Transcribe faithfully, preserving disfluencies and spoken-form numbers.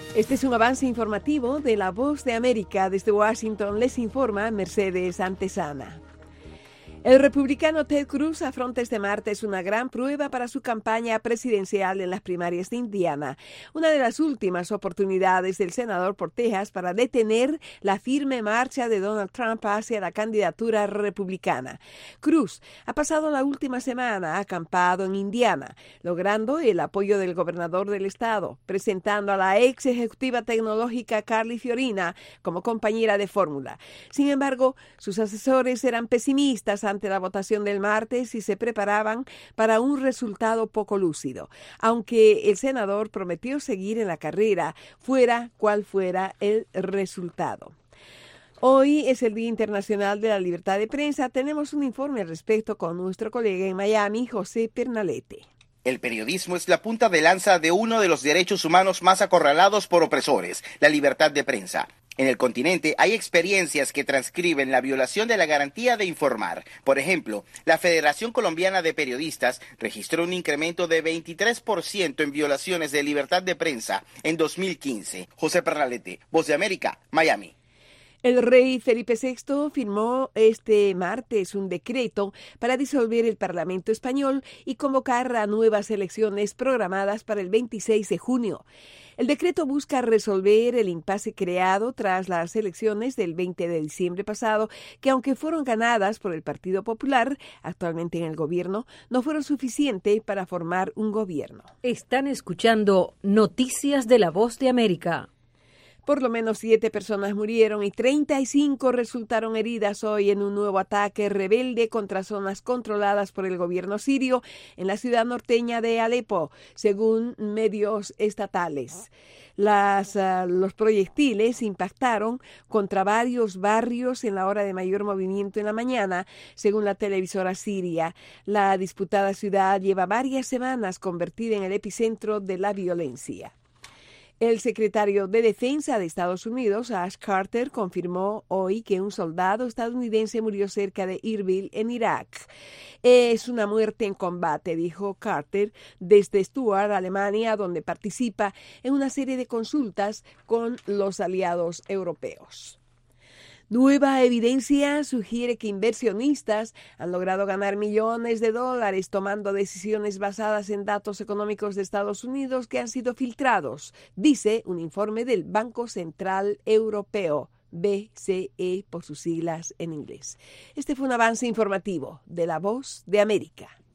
Este es un avance informativo de La Voz de América. Desde Washington les informa Mercedes Antesana. El republicano Ted Cruz afronta este martes una gran prueba para su campaña presidencial en las primarias de Indiana, una de las últimas oportunidades del senador por Texas para detener la firme marcha de Donald Trump hacia la candidatura republicana. Cruz ha pasado la última semana acampado en Indiana, logrando el apoyo del gobernador del estado, presentando a la ex ejecutiva tecnológica Carly Fiorina como compañera de fórmula. Sin embargo, sus asesores eran pesimistas ante la votación del martes y se preparaban para un resultado poco lúcido, aunque el senador prometió seguir en la carrera, fuera cual fuera el resultado. Hoy es el Día Internacional de la Libertad de Prensa. Tenemos un informe al respecto con nuestro colega en Miami, José Pernalete. El periodismo es la punta de lanza de uno de los derechos humanos más acorralados por opresores, la libertad de prensa. En el continente hay experiencias que transcriben la violación de la garantía de informar. Por ejemplo, la Federación Colombiana de Periodistas registró un incremento de veintitrés por ciento en violaciones de libertad de prensa en dos mil quince. José Pernalete, Voz de América, Miami. El rey Felipe sexto firmó este martes un decreto para disolver el Parlamento español y convocar a nuevas elecciones programadas para el veintiséis de junio. El decreto busca resolver el impasse creado tras las elecciones del veinte de diciembre pasado, que aunque fueron ganadas por el Partido Popular, actualmente en el gobierno, no fueron suficientes para formar un gobierno. Están escuchando Noticias de la Voz de América. Por lo menos siete personas murieron y treinta y cinco resultaron heridas hoy en un nuevo ataque rebelde contra zonas controladas por el gobierno sirio en la ciudad norteña de Alepo, según medios estatales. Las, uh, los proyectiles impactaron contra varios barrios en la hora de mayor movimiento en la mañana, según la televisora siria. La disputada ciudad lleva varias semanas convertida en el epicentro de la violencia. El secretario de Defensa de Estados Unidos, Ash Carter, confirmó hoy que un soldado estadounidense murió cerca de Erbil, en Irak. Es una muerte en combate, dijo Carter, desde Stuttgart, Alemania, donde participa en una serie de consultas con los aliados europeos. Nueva evidencia sugiere que inversionistas han logrado ganar millones de dólares tomando decisiones basadas en datos económicos de Estados Unidos que han sido filtrados, dice un informe del Banco Central Europeo, B C E por sus siglas en inglés. Este fue un avance informativo de La Voz de América.